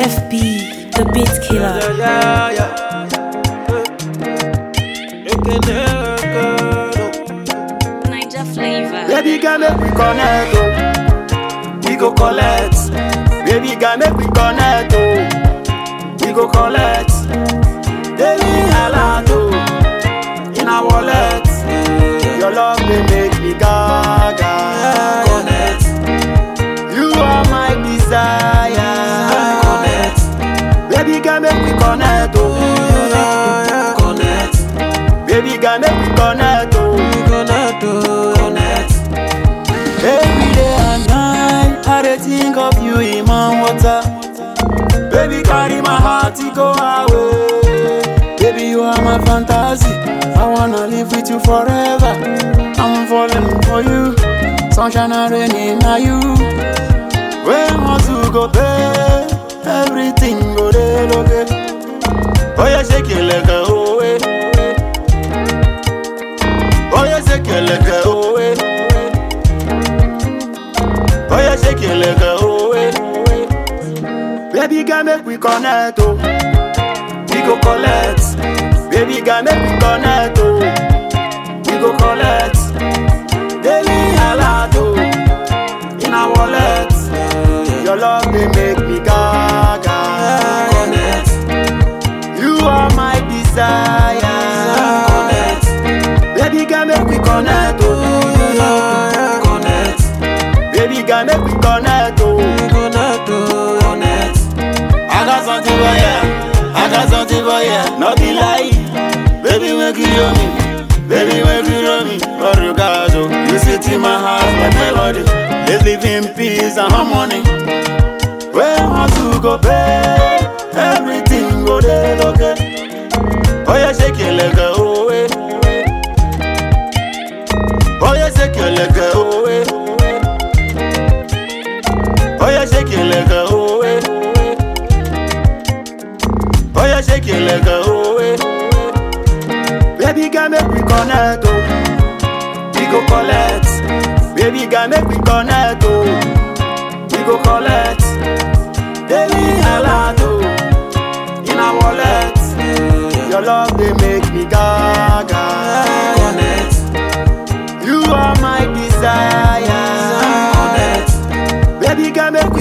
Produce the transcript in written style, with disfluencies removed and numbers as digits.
FB, the beat killer. Niger flavor. Baby girl, make we connect, oh. We go collect. Baby girl, make we connect, oh. We go collect. Daily alert, oh. In our wallet. Your love they make me gaga. Connect. You are my desire. Connect. Baby girl, make we connect, oh. Connect. Baby girl, make we connect, oh. Connect. Every day and night, I dey think of you in my water. Baby, carry my heart to go away. Baby, you are my fantasy. I wanna live with you forever. I'm falling for you. Sunshine and rain, now you. When hustle go pay, everything go dey okay. Oh yeah, shake it like a oh eh. Oh yeah, shake it like a oh eh. Oh yeah, shake it like a oh eh. Baby girl, make we connect, oh. We go collect. Baby girl, make we connect, oh. We go collect. Daily alert, oh. In our wallet. Your love they make me gaga. Connect. You are my desire. Connect. Baby girl, make we connect, oh. Connect. Baby girl, make we connect, oh. Connect. I got something for ya. I got something for ya. No be lie. Baby, when you know me. Baby, when you know me. But regard, oh. You sit in my heart like melody. Let's live in peace and harmony. When hustle go pay, everything go dey okay. Oh yeah, shake it like a oh eh. Oh yeah, shake it like a oh eh. Oh yeah, shake it like a oh eh. Oh yeah, shake it like a oh eh. Baby girl, make we connect, oh. We go collect. Baby girl, make we connect, oh. We go collect. Daily alert, oh. In our wallet. Your love they make me gaga. Connect. You are my desire. Connect. Baby girl, make